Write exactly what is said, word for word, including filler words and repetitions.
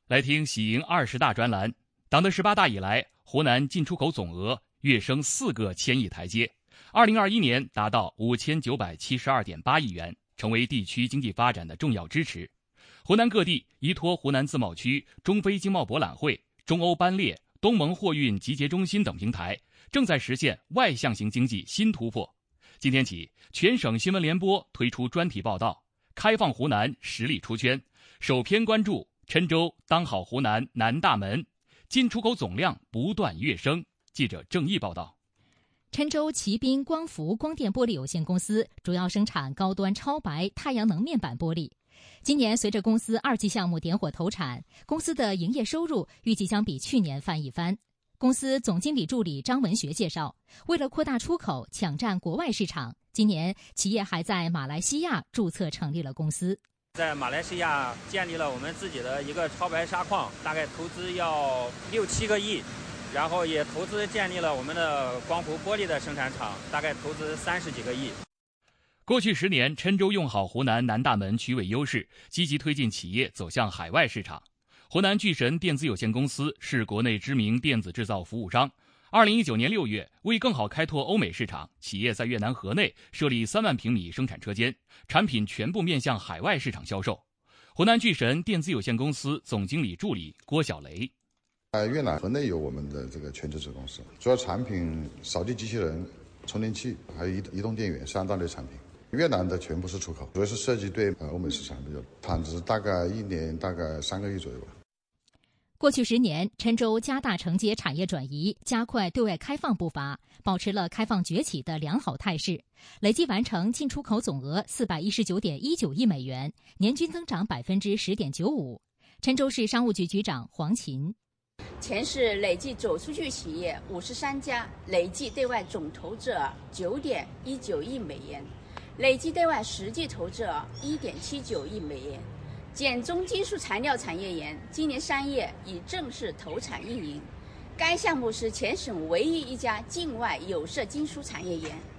来听喜迎二十大专栏。党的十八大以来，湖南进出口总额跃升四个千亿台阶，二零二一年达到五千九百七十二点八亿元，成为地区经济发展的重要支持。湖南各地依托湖南自贸区、中非经贸博览会、中欧班列、东盟货运集结中心等平台，正在实现外向型经济新突破。今天起，全省新闻联播推出专题报道，开放湖南实力出圈，首篇关注郴州当好湖南南大门，进出口总量不断跃升。记者郑毅报道。 郴州奇斌光伏光电玻璃有限公司主要生产高端超白太阳能面板玻璃。今年随着公司二期项目点火投产，公司的营业收入预计将比去年翻一番。公司总经理助理张文学介绍，为了扩大出口，抢占国外市场，今年企业还在马来西亚注册成立了公司。 在马来西亚建立了我们自己的一个超白砂矿，大概投资要六七个亿，然后也投资建立了我们的光伏玻璃的生产厂，大概投资三十几个亿。 过去十年，郴州用好湖南南大门区位优势，积极推进企业走向海外市场。湖南巨神电子有限公司是国内知名电子制造服务商。二零一九年六月，为更好开拓欧美市场，企业在越南河内设立三万平米生产车间，产品全部面向海外市场销售。湖南巨神电子有限公司总经理助理郭小雷： 在越南河内有我们的这个全资子公司，主要产品扫地机器人、充电器，还有移移动电源三大类产品。越南的全部是出口，主要是涉及对呃欧美市场比较，产值大概一年大概三个亿左右吧。 过去十年，郴州加大承接产业转移，加快对外开放步伐，保持了开放崛起的良好态势，累计完成进出口总额四百一十九点一九亿美元，年均增长百分之十点九五。郴州市商务局局长黄琴： 全市累计走出去企业五十三家，累计对外总投资额九点一九亿美元，累计对外实际投资额一点七九亿美元。简中金属材料产业园今年三月已正式投产运营，该项目是全省唯一一家境外有色金属产业园。